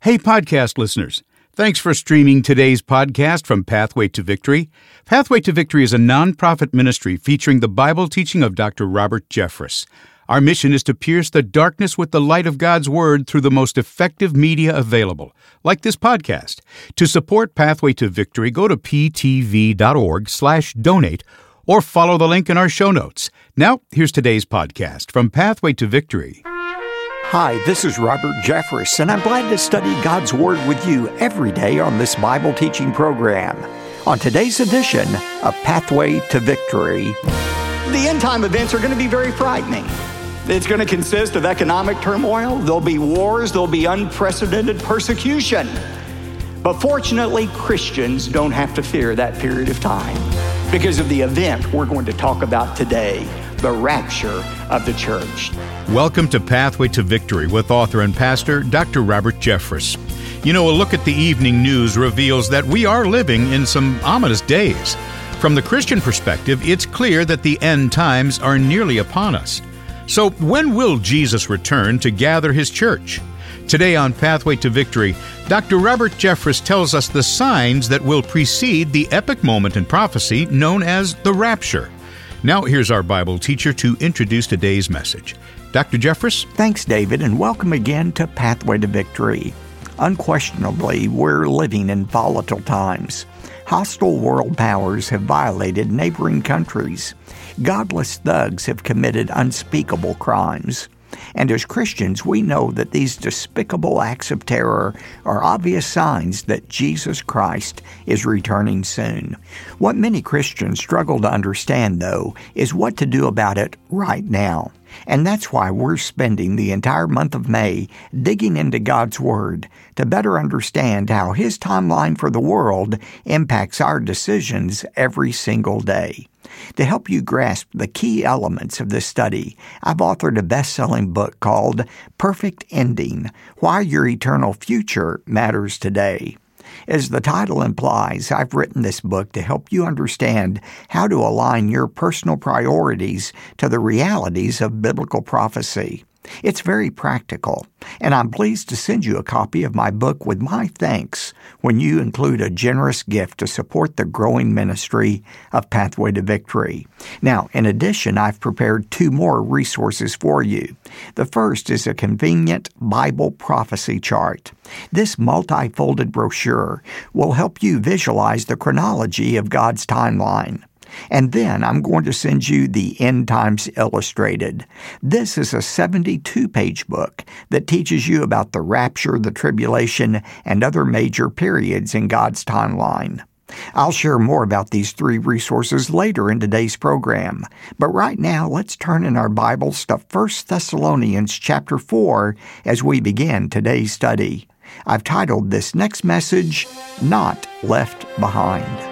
Hey, podcast listeners. Thanks for streaming today's podcast from Pathway to Victory. Pathway to Victory is a nonprofit ministry featuring the Bible teaching of Dr. Robert Jeffress. Our mission is to pierce the darkness with the light of God's Word through the most effective media available, like this podcast. To support Pathway to Victory, go to ptv.org/donate or follow the link in our show notes. Now, here's today's podcast from Pathway to Victory. Hi, this is Robert Jeffress, and I'm glad to study God's Word with you every day on this Bible teaching program. On today's edition of Pathway to Victory, the end-time events are going to be very frightening. It's going to consist of economic turmoil, there'll be wars, there'll be unprecedented persecution. But fortunately, Christians don't have to fear that period of time because of the event we're going to talk about today, the rapture of the church. Welcome to Pathway to Victory with author and pastor Dr. Robert Jeffress. You know, a look at the evening news reveals that we are living in some ominous days. From the Christian perspective, it's clear that the end times are nearly upon us. So when will Jesus return to gather his church? Today on Pathway to Victory, Dr. Robert Jeffress tells us the signs that will precede the epic moment in prophecy known as the rapture. Now here's our Bible teacher to introduce today's message. Dr. Jeffress? Thanks, David, and welcome again to Pathway to Victory. Unquestionably, we're living in volatile times. Hostile world powers have violated neighboring countries. Godless thugs have committed unspeakable crimes. And as Christians, we know that these despicable acts of terror are obvious signs that Jesus Christ is returning soon. What many Christians struggle to understand, though, is what to do about it right now. And that's why we're spending the entire month of May digging into God's Word to better understand how His timeline for the world impacts our decisions every single day. To help you grasp the key elements of this study, I've authored a best-selling book called Perfect Ending: Why Your Eternal Future Matters Today. As the title implies, I've written this book to help you understand how to align your personal priorities to the realities of biblical prophecy. It's very practical, and I'm pleased to send you a copy of my book with my thanks when you include a generous gift to support the growing ministry of Pathway to Victory. Now, in addition, I've prepared two more resources for you. The first is a convenient Bible prophecy chart. This multi-folded brochure will help you visualize the chronology of God's timeline. And then I'm going to send you the End Times Illustrated. This is a 72-page book that teaches you about the rapture, the tribulation, and other major periods in God's timeline. I'll share more about these three resources later in today's program. But right now, let's turn in our Bibles to 1 Thessalonians chapter 4 as we begin today's study. I've titled this next message, Not Left Behind.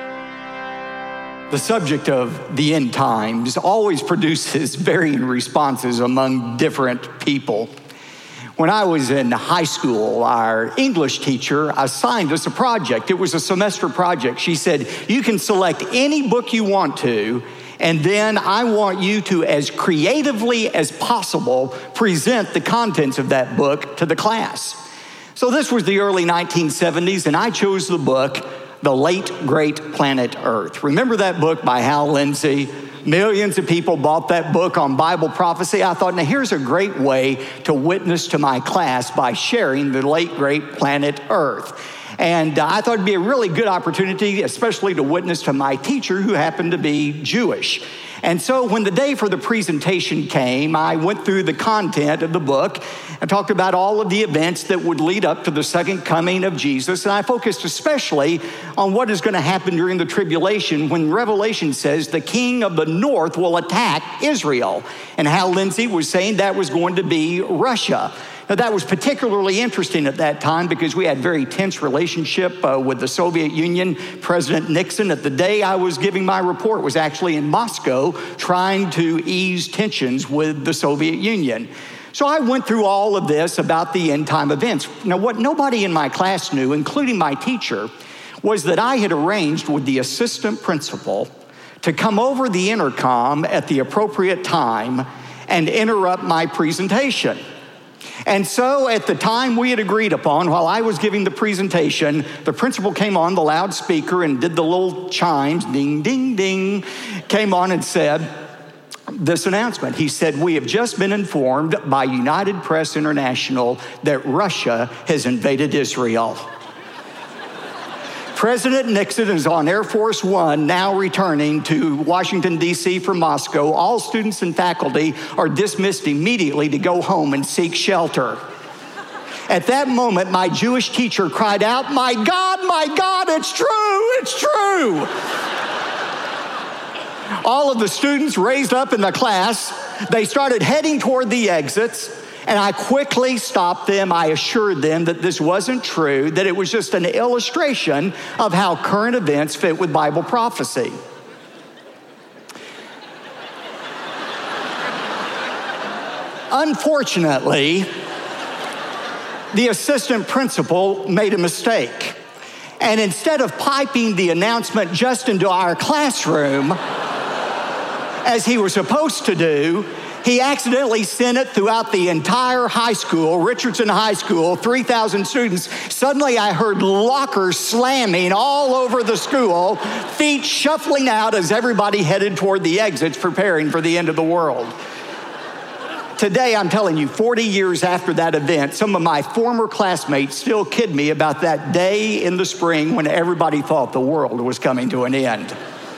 The subject of the end times always produces varying responses among different people. When I was in high school, our English teacher assigned us a project. It was a semester project. She said, you can select any book you want to, and then I want you to, as creatively as possible, present the contents of that book to the class. So this was the early 1970s, and I chose the book, The Late Great Planet Earth. Remember that book by Hal Lindsey? Millions of people bought that book on Bible prophecy. I thought, now here's a great way to witness to my class by sharing the late great planet Earth. And I thought it'd be a really good opportunity, especially to witness to my teacher who happened to be Jewish. And so when the day for the presentation came, I went through the content of the book and talked about all of the events that would lead up to the second coming of Jesus. And I focused especially on what is going to happen during the tribulation when Revelation says the king of the north will attack Israel. And Hal Lindsey was saying that was going to be Russia. Now, that was particularly interesting at that time because we had very tense relationship with the Soviet Union. President Nixon, at the day I was giving my report, was actually in Moscow trying to ease tensions with the Soviet Union. So I went through all of this about the end time events. Now, what nobody in my class knew, including my teacher, was that I had arranged with the assistant principal to come over the intercom at the appropriate time and interrupt my presentation. And so at the time we had agreed upon, while I was giving the presentation, the principal came on the loudspeaker and did the little chimes, ding, ding, ding, came on and said this announcement. He said, "We have just been informed by United Press International that Russia has invaded Israel. President Nixon is on Air Force One, now returning to Washington, D.C. from Moscow. All students and faculty are dismissed immediately to go home and seek shelter." At that moment, my Jewish teacher cried out, my God, it's true, it's true." All of the students raised up in the class. They started heading toward the exits. And I quickly stopped them. I assured them that this wasn't true, that it was just an illustration of how current events fit with Bible prophecy. Unfortunately, the assistant principal made a mistake. And instead of piping the announcement just into our classroom, as he was supposed to do, he accidentally sent it throughout the entire high school, Richardson High School, 3,000 students. Suddenly I heard lockers slamming all over the school, feet shuffling out as everybody headed toward the exits, preparing for the end of the world. Today, I'm telling you, 40 years after that event, some of my former classmates still kid me about that day in the spring when everybody thought the world was coming to an end.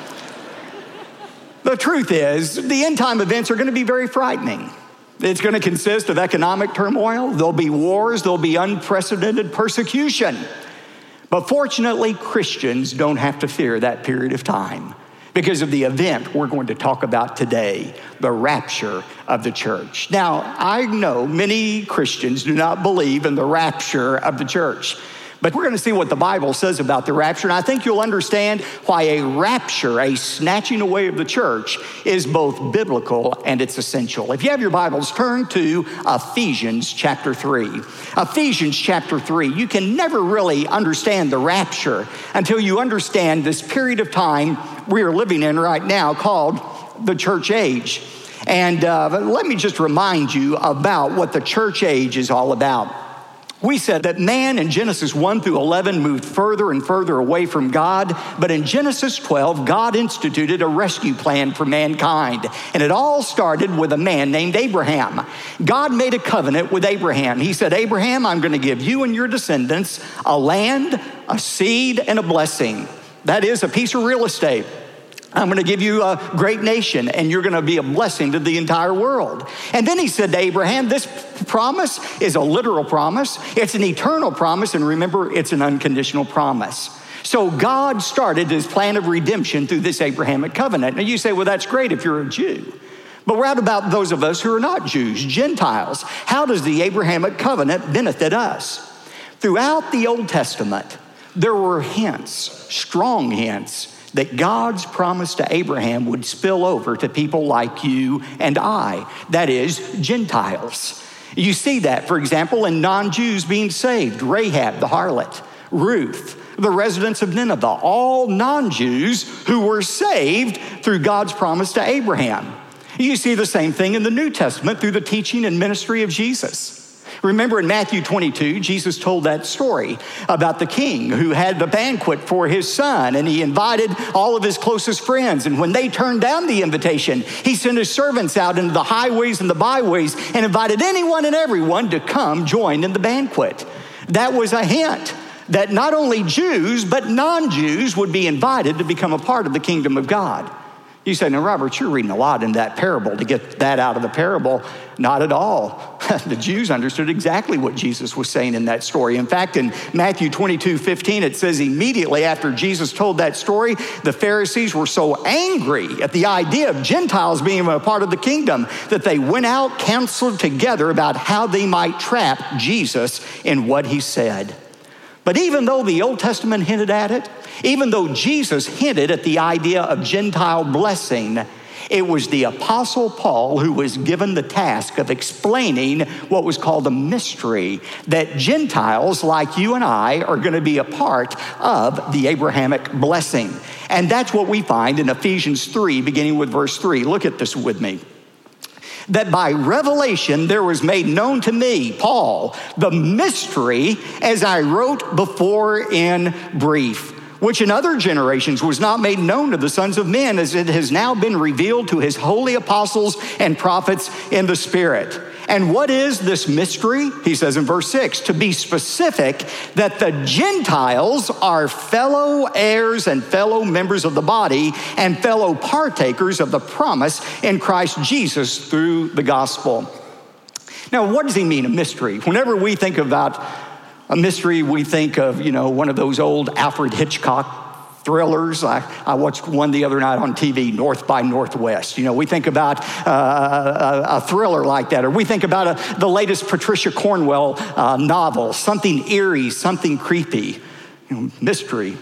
The truth is, the end time events are going to be very frightening. It's going to consist of economic turmoil. There'll be wars. There'll be unprecedented persecution. But fortunately, Christians don't have to fear that period of time because of the event we're going to talk about today, the rapture of the church. Now, I know many Christians do not believe in the rapture of the church. But we're going to see what the Bible says about the rapture, and I think you'll understand why a rapture, a snatching away of the church, is both biblical and it's essential. If you have your Bibles, turn to Ephesians chapter 3. Ephesians chapter 3. You can never really understand the rapture until you understand this period of time we are living in right now called the church age. And let me just remind you about what the church age is all about. We said that man in Genesis 1 through 11 moved further and further away from God, but in Genesis 12, God instituted a rescue plan for mankind, and it all started with a man named Abraham. God made a covenant with Abraham. He said, "Abraham, I'm going to give you and your descendants a land, a seed, and a blessing." That is a piece of real estate. I'm going to give you a great nation, and you're going to be a blessing to the entire world. And then he said to Abraham, this promise is a literal promise. It's an eternal promise. And remember, it's an unconditional promise. So God started his plan of redemption through this Abrahamic covenant. Now you say, well, that's great if you're a Jew. But what about those of us who are not Jews, Gentiles? How does the Abrahamic covenant benefit us? Throughout the Old Testament, there were hints, strong hints, that God's promise to Abraham would spill over to people like you and I, that is, Gentiles. You see that, for example, in non-Jews being saved, Rahab the harlot, Ruth, the residents of Nineveh, all non-Jews who were saved through God's promise to Abraham. You see the same thing in the New Testament through the teaching and ministry of Jesus. Remember in Matthew 22, Jesus told that story about the king who had the banquet for his son, and he invited all of his closest friends. And when they turned down the invitation, he sent his servants out into the highways and the byways and invited anyone and everyone to come join in the banquet. That was a hint that not only Jews, but non-Jews would be invited to become a part of the kingdom of God. You say, now, Robert, you're reading a lot in that parable to get that out of the parable. Not at all. The Jews understood exactly what Jesus was saying in that story. In fact, in Matthew 22:15, it says immediately after Jesus told that story, the Pharisees were so angry at the idea of Gentiles being a part of the kingdom that they went out, counseled together about how they might trap Jesus in what he said. But even though the Old Testament hinted at it, even though Jesus hinted at the idea of Gentile blessing, it was the Apostle Paul who was given the task of explaining what was called a mystery, that Gentiles like you and I are going to be a part of the Abrahamic blessing. And that's what we find in Ephesians 3, beginning with verse 3. Look at this with me. that by revelation there was made known to me, Paul, the mystery as I wrote before in brief, which in other generations was not made known to the sons of men, as it has now been revealed to his holy apostles and prophets in the Spirit. And what is this mystery? He says in verse 6, to be specific, that the Gentiles are fellow heirs and fellow members of the body and fellow partakers of the promise in Christ Jesus through the gospel. Now, what does he mean, a mystery? Whenever we think about a mystery, we think of, one of those old Alfred Hitchcock thrillers. I watched one the other night on TV, North by Northwest. We think about a thriller like that, or we think about the latest Patricia Cornwell novel, something eerie, something creepy. Mystery.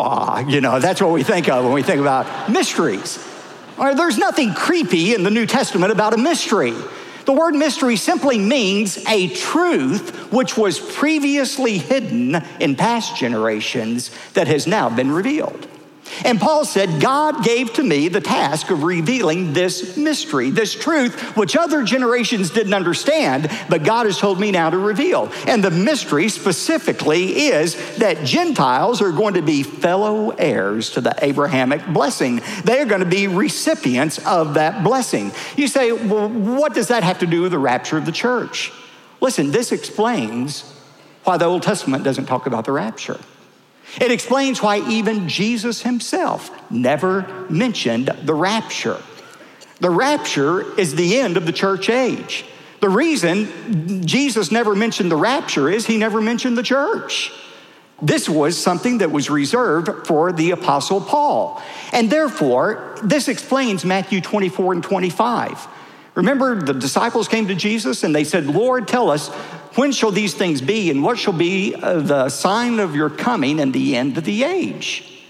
Whoa, that's what we think of when we think about mysteries. There's nothing creepy in the New Testament about a mystery. The word mystery simply means a truth which was previously hidden in past generations that has now been revealed. And Paul said, God gave to me the task of revealing this mystery, this truth which other generations didn't understand, but God has told me now to reveal. And the mystery specifically is that Gentiles are going to be fellow heirs to the Abrahamic blessing. They are going to be recipients of that blessing. You say, well, what does that have to do with the rapture of the church? Listen, this explains why the Old Testament doesn't talk about the rapture. It explains why even Jesus himself never mentioned the rapture. The rapture is the end of the church age. The reason Jesus never mentioned the rapture is he never mentioned the church. This was something that was reserved for the Apostle Paul. And therefore, this explains Matthew 24 and 25. Remember, the disciples came to Jesus and they said, Lord, tell us, when shall these things be, and what shall be the sign of your coming and the end of the age?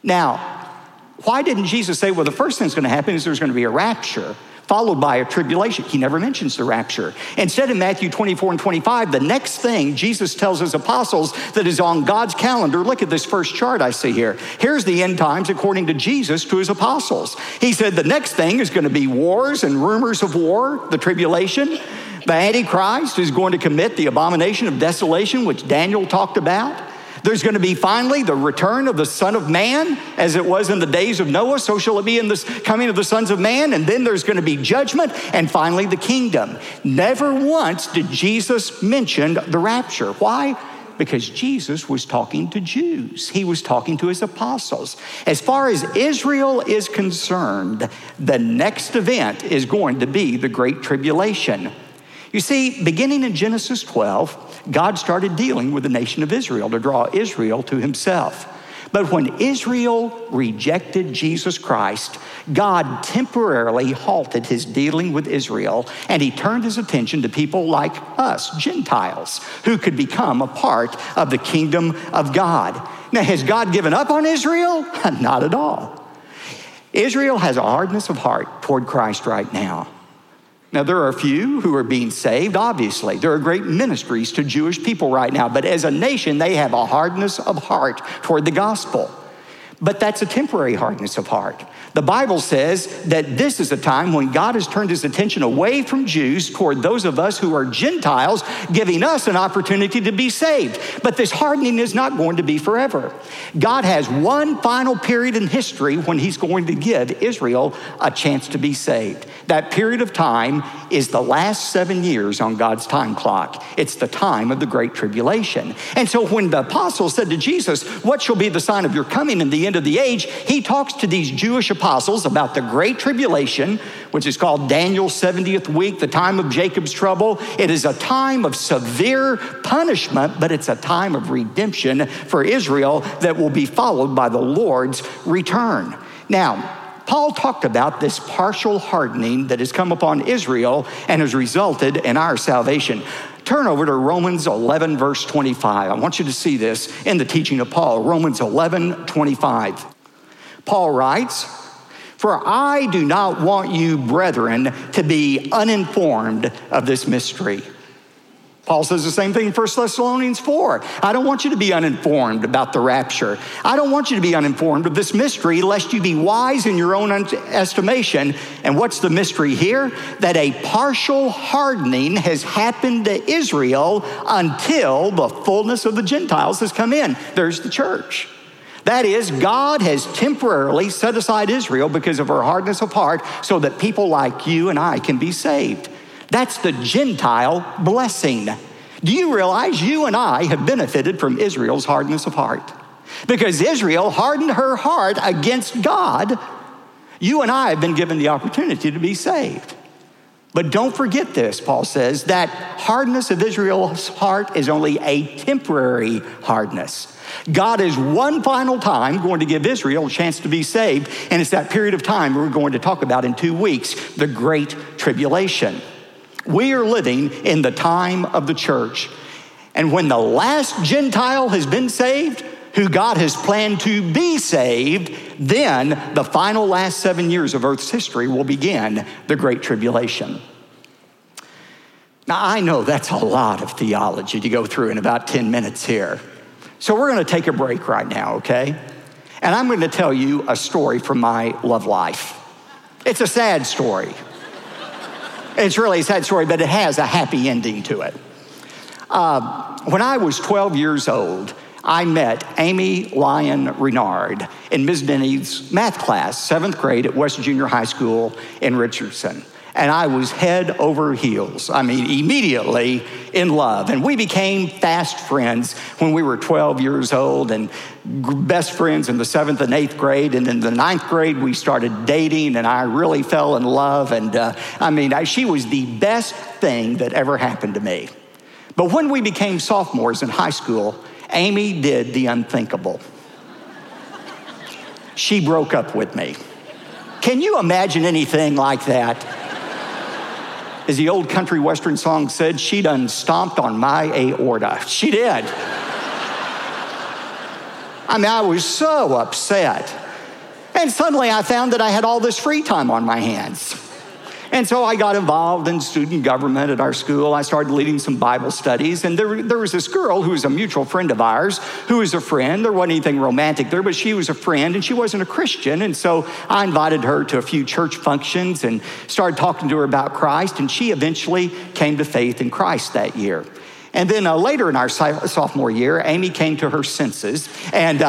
Now, why didn't Jesus say, well, the first thing that's going to happen is there's going to be a rapture, followed by a tribulation? He never mentions the rapture. Instead, in Matthew 24 and 25, the next thing Jesus tells his apostles that is on God's calendar, look at this first chart I see here. Here's the end times according to Jesus to his apostles. He said the next thing is going to be wars and rumors of war, the tribulation. The Antichrist is going to commit the abomination of desolation, which Daniel talked about. There's going to be finally the return of the Son of Man, as it was in the days of Noah, so shall it be in the coming of the sons of man. And then there's going to be judgment, and finally the kingdom. Never once did Jesus mention the rapture. Why? Because Jesus was talking to Jews. He was talking to his apostles. As far as Israel is concerned, the next event is going to be the Great Tribulation. You see, beginning in Genesis 12, God started dealing with the nation of Israel to draw Israel to himself. But when Israel rejected Jesus Christ, God temporarily halted his dealing with Israel, and he turned his attention to people like us, Gentiles, who could become a part of the kingdom of God. Now, has God given up on Israel? Not at all. Israel has a hardness of heart toward Christ right now. Now, there are a few who are being saved, obviously. There are great ministries to Jewish people right now, but as a nation, they have a hardness of heart toward the gospel. But that's a temporary hardness of heart. The Bible says that this is a time when God has turned his attention away from Jews toward those of us who are Gentiles, giving us an opportunity to be saved. But this hardening is not going to be forever. God has one final period in history when he's going to give Israel a chance to be saved. That period of time is the last 7 years on God's time clock. It's the time of the Great Tribulation. And so when the apostles said to Jesus, what shall be the sign of your coming and the end of the age? He talks to these Jewish apostles about the Great Tribulation, which is called Daniel's 70th week, the time of Jacob's trouble. It is a time of severe punishment, but it's a time of redemption for Israel that will be followed by the Lord's return. Now, Paul talked about this partial hardening that has come upon Israel and has resulted in our salvation. Turn over to Romans 11, verse 25. I want you to see this in the teaching of Paul. Romans 11, 25. Paul writes, for I do not want you, brethren, to be uninformed of this mystery. Paul says the same thing in 1 Thessalonians 4. I don't want you to be uninformed about the rapture. I don't want you to be uninformed of this mystery, lest you be wise in your own estimation. And what's the mystery here? That a partial hardening has happened to Israel until the fullness of the Gentiles has come in. There's the church. That is, God has temporarily set aside Israel because of her hardness of heart so that people like you and I can be saved. That's the Gentile blessing. Do you realize you and I have benefited from Israel's hardness of heart? Because Israel hardened her heart against God, you and I have been given the opportunity to be saved. But don't forget this, Paul says, that hardness of Israel's heart is only a temporary hardness. God is one final time going to give Israel a chance to be saved, and it's that period of time we're going to talk about in 2 weeks, the Great Tribulation. We are living in the time of the church. And when the last Gentile has been saved, who God has planned to be saved, then the final last 7 years of Earth's history will begin the Great Tribulation. Now, I know that's a lot of theology to go through in about 10 minutes here. So we're going to take a break right now, okay? And I'm going to tell you a story from my love life. It's a sad story. It's really a sad story, but it has a happy ending to it. When I was 12 years old, I met Amy Lyon Renard in Ms. Denny's math class, 7th grade at West Junior High School in Richardson. And I was head over heels, immediately in love. And we became fast friends when we were 12 years old and best friends in the 7th and 8th grade. And in the 9th grade, we started dating and I really fell in love. And she was the best thing that ever happened to me. But when we became sophomores in high school, Amy did the unthinkable. She broke up with me. Can you imagine anything like that? As the old country western song said, she done stomped on my aorta. She did. I was so upset. And suddenly I found that I had all this free time on my hands. And so I got involved in student government at our school. I started leading some Bible studies. And there was this girl who was a mutual friend of ours, who was a friend. There wasn't anything romantic there, but she was a friend and she wasn't a Christian. And so I invited her to a few church functions and started talking to her about Christ. And she eventually came to faith in Christ that year. And then later in our sophomore year, Amy came to her senses. And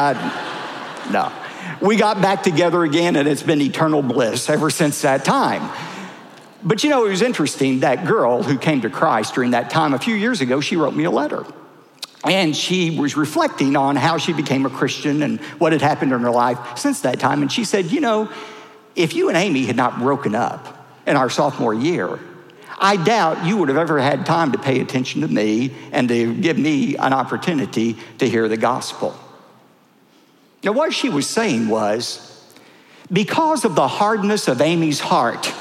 we got back together again, and it's been eternal bliss ever since that time. But it was interesting, that girl who came to Christ during that time a few years ago, she wrote me a letter. And she was reflecting on how she became a Christian and what had happened in her life since that time. And she said, if you and Amy had not broken up in our sophomore year, I doubt you would have ever had time to pay attention to me and to give me an opportunity to hear the gospel. Now, what she was saying was, because of the hardness of Amy's heart,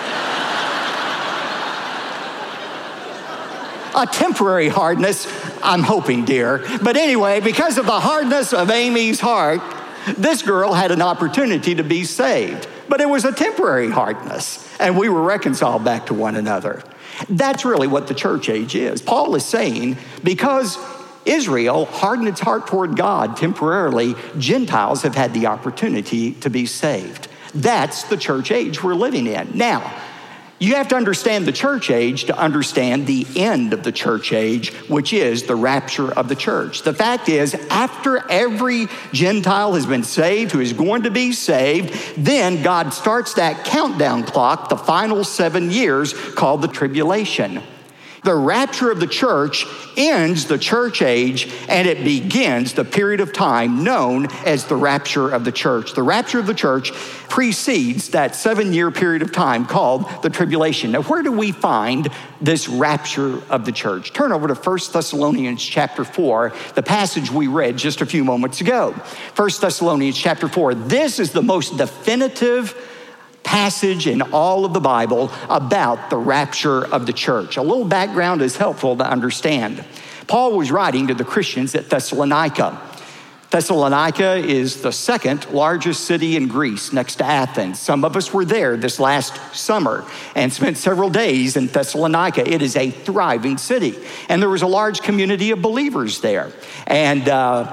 a temporary hardness, I'm hoping, dear. But anyway, because of the hardness of Amy's heart, this girl had an opportunity to be saved. But it was a temporary hardness, and we were reconciled back to one another. That's really what the church age is. Paul is saying, because Israel hardened its heart toward God temporarily, Gentiles have had the opportunity to be saved. That's the church age we're living in. Now, you have to understand the church age to understand the end of the church age, which is the rapture of the church. The fact is, after every Gentile has been saved, who is going to be saved, then God starts that countdown clock, the final 7 years, called the tribulation. The rapture of the church ends the church age, and it begins the period of time known as the rapture of the church. The rapture of the church precedes that 7-year period of time called the tribulation. Now, where do we find this rapture of the church? Turn over to 1 Thessalonians chapter 4, the passage we read just a few moments ago. 1 Thessalonians chapter 4. This is the most definitive passage in all of the Bible about the rapture of the church. A little background is helpful to understand. Paul was writing to the Christians at Thessalonica. Thessalonica is the second largest city in Greece next to Athens. Some of us were there this last summer and spent several days in Thessalonica. It is a thriving city. And there was a large community of believers there. And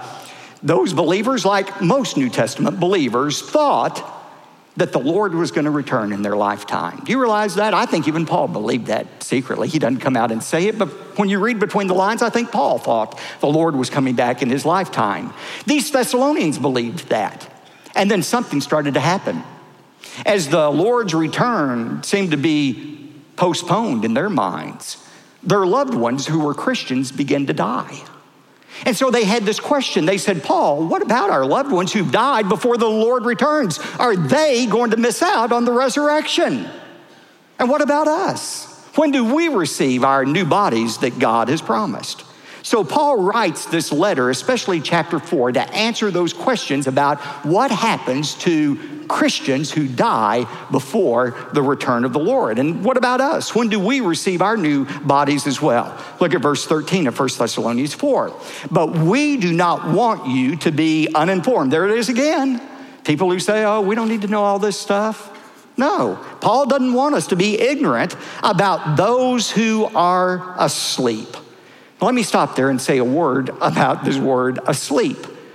those believers, like most New Testament believers, thought that the Lord was going to return in their lifetime. Do you realize that? I think even Paul believed that secretly. He doesn't come out and say it, but when you read between the lines, I think Paul thought the Lord was coming back in his lifetime. These Thessalonians believed that. And then something started to happen. As the Lord's return seemed to be postponed in their minds, their loved ones who were Christians began to die. And so they had this question. They said, Paul, what about our loved ones who died before the Lord returns? Are they going to miss out on the resurrection? And what about us? When do we receive our new bodies that God has promised? So Paul writes this letter, especially chapter 4, to answer those questions about what happens to Christians who die before the return of the Lord. And what about us? When do we receive our new bodies as well? Look at verse 13 of 1 Thessalonians 4. But we do not want you to be uninformed. There it is again. People who say, oh, we don't need to know all this stuff. No, Paul doesn't want us to be ignorant about those who are asleep. Let me stop there and say a word about this word asleep.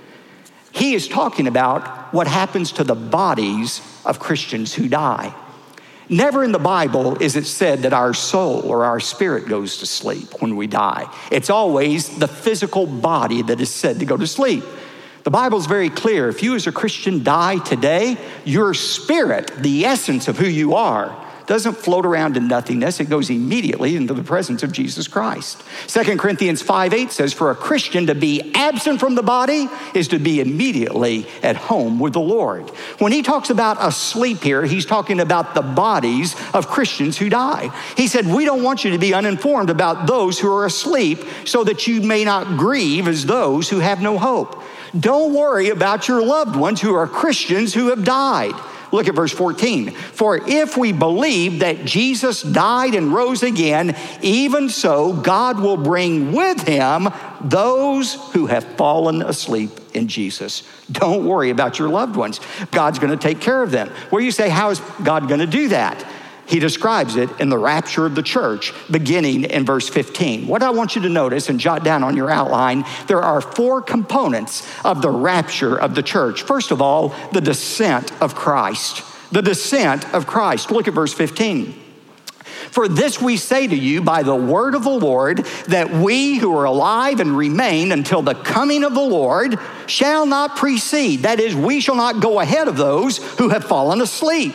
He is talking about what happens to the bodies of Christians who die. Never in the Bible is it said that our soul or our spirit goes to sleep when we die. It's always the physical body that is said to go to sleep. The Bible is very clear. If you as a Christian die today, your spirit, the essence of who you are, doesn't float around in nothingness. It goes immediately into the presence of Jesus Christ. 2 Corinthians 5:8 says, for a Christian to be absent from the body is to be immediately at home with the Lord. When he talks about asleep here, he's talking about the bodies of Christians who die. He said, we don't want you to be uninformed about those who are asleep so that you may not grieve as those who have no hope. Don't worry about your loved ones who are Christians who have died. Look at verse 14. For if we believe that Jesus died and rose again, even so God will bring with him those who have fallen asleep in Jesus. Don't worry about your loved ones. God's going to take care of them. Where you say, how is God going to do that? He describes it in the rapture of the church, beginning in verse 15. What I want you to notice and jot down on your outline, there are 4 components of the rapture of the church. First of all, the descent of Christ. The descent of Christ. Look at verse 15. For this we say to you by the word of the Lord, that we who are alive and remain until the coming of the Lord shall not precede. That is, we shall not go ahead of those who have fallen asleep.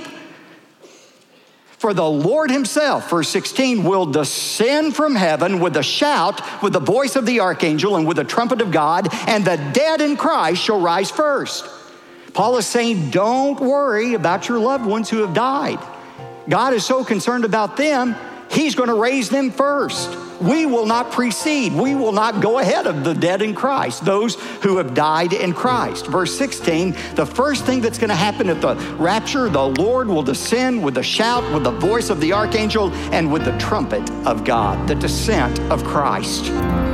For the Lord himself, verse 16, will descend from heaven with a shout, with the voice of the archangel, and with the trumpet of God, and the dead in Christ shall rise first. Paul is saying, don't worry about your loved ones who have died. God is so concerned about them, he's going to raise them first. We will not precede. We will not go ahead of the dead in Christ, those who have died in Christ. Verse 16, the first thing that's going to happen at the rapture, the Lord will descend with a shout, with the voice of the archangel, and with the trumpet of God, the descent of Christ.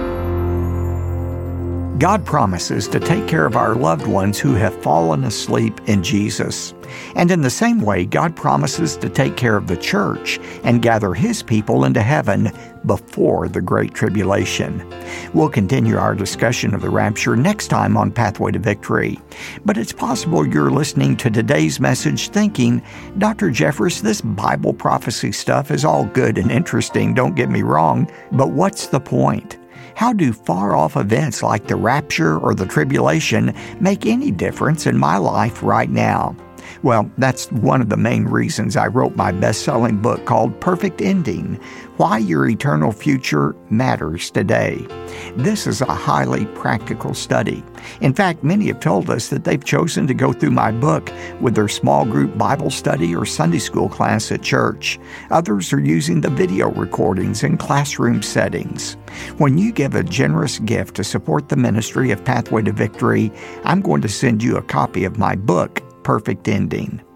God promises to take care of our loved ones who have fallen asleep in Jesus. And in the same way, God promises to take care of the church and gather his people into heaven before the Great Tribulation. We'll continue our discussion of the rapture next time on Pathway to Victory. But it's possible you're listening to today's message thinking, Dr. Jeffress, this Bible prophecy stuff is all good and interesting, don't get me wrong, but what's the point? How do far-off events like the rapture or the tribulation make any difference in my life right now? Well, that's one of the main reasons I wrote my best-selling book called Perfect Ending, Why Your Eternal Future Matters Today. This is a highly practical study. In fact, many have told us that they've chosen to go through my book with their small group Bible study or Sunday school class at church. Others are using the video recordings in classroom settings. When you give a generous gift to support the ministry of Pathway to Victory, I'm going to send you a copy of my book, Perfect Ending.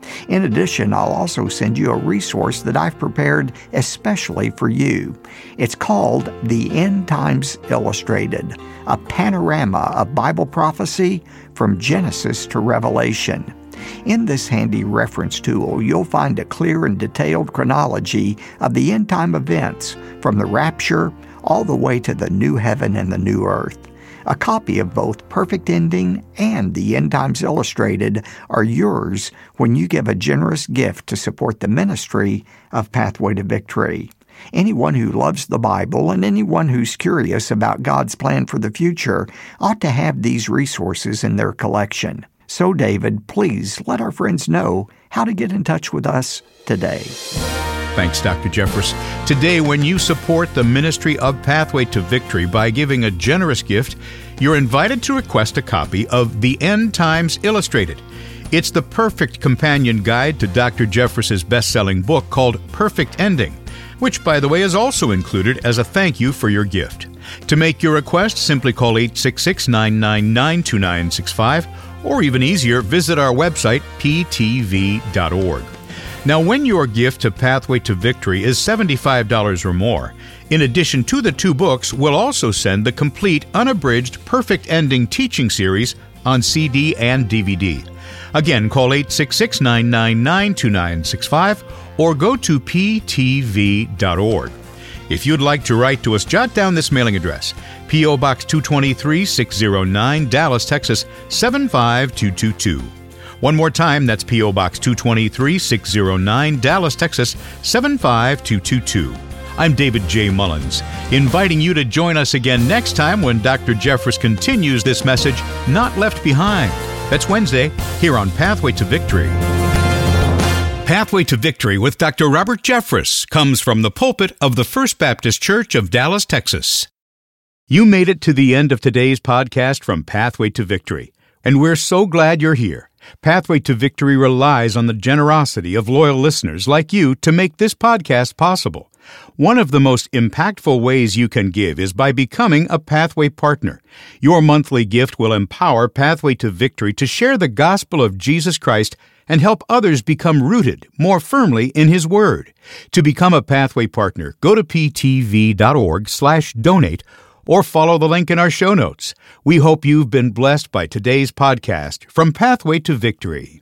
In addition, I'll also send you a resource that I've prepared especially for you. It's called The End Times Illustrated, a panorama of Bible prophecy from Genesis to Revelation. In this handy reference tool, you'll find a clear and detailed chronology of the end-time events from the rapture all the way to the new heaven and the new earth. A copy of both Perfect Ending and The End Times Illustrated are yours when you give a generous gift to support the ministry of Pathway to Victory. Anyone who loves the Bible and anyone who's curious about God's plan for the future ought to have these resources in their collection. So, David, please let our friends know how to get in touch with us today. Thanks, Dr. Jeffress. Today, when you support the ministry of Pathway to Victory by giving a generous gift, you're invited to request a copy of The End Times Illustrated. It's the perfect companion guide to Dr. Jeffress's best-selling book called Perfect Ending, which, by the way, is also included as a thank you for your gift. To make your request, simply call 866-999-2965, or even easier, visit our website, ptv.org. Now, when your gift to Pathway to Victory is $75 or more, in addition to the 2 books, we'll also send the complete, unabridged, Perfect Ending teaching series on CD and DVD. Again, call 866-999-2965 or go to ptv.org. If you'd like to write to us, jot down this mailing address: P.O. Box 223, 609, Dallas, Texas 75222. One more time, that's P.O. Box 223, 609, Dallas, Texas 75222. I'm David J. Mullins, inviting you to join us again next time when Dr. Jeffress continues this message, Not Left Behind. That's Wednesday, here on Pathway to Victory. Pathway to Victory with Dr. Robert Jeffress comes from the pulpit of the First Baptist Church of Dallas, Texas. You made it to the end of today's podcast from Pathway to Victory, and we're so glad you're here. Pathway to Victory relies on the generosity of loyal listeners like you to make this podcast possible. One of the most impactful ways you can give is by becoming a Pathway partner. Your monthly gift will empower Pathway to Victory to share the gospel of Jesus Christ and help others become rooted more firmly in His Word. To become a Pathway partner, go to ptv.org/donate or follow the link in our show notes. We hope you've been blessed by today's podcast from Pathway to Victory.